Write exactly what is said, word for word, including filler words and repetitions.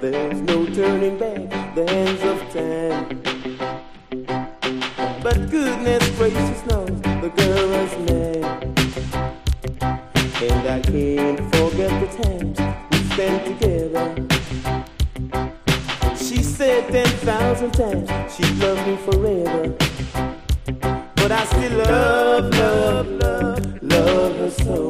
there's no turning back the hands of time. But goodness gracious knows the girl was mad, and I can't forget the times we spent together. She said ten thousand times she'd love me forever, but I still love, love, love, love her so.